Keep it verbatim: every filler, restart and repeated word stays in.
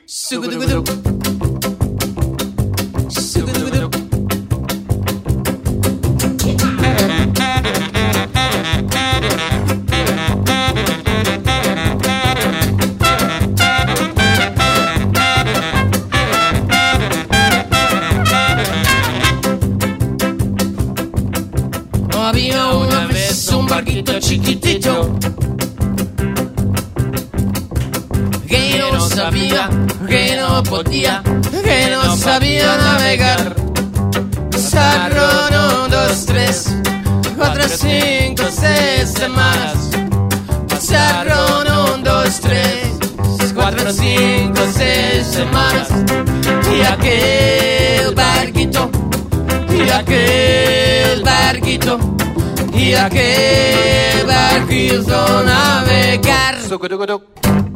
Sugudugudu. Sugudugudu. Había una vez un barquito chiquitito que no sabía, que no podía, que no sabía navegar. Pasaron un, dos, tres, cuatro, cinco, seis semanas. Pasaron un, dos, tres, cuatro, cinco, seis semanas. Y aquel barquito, y aquel barquito, y aquel barquito navegar.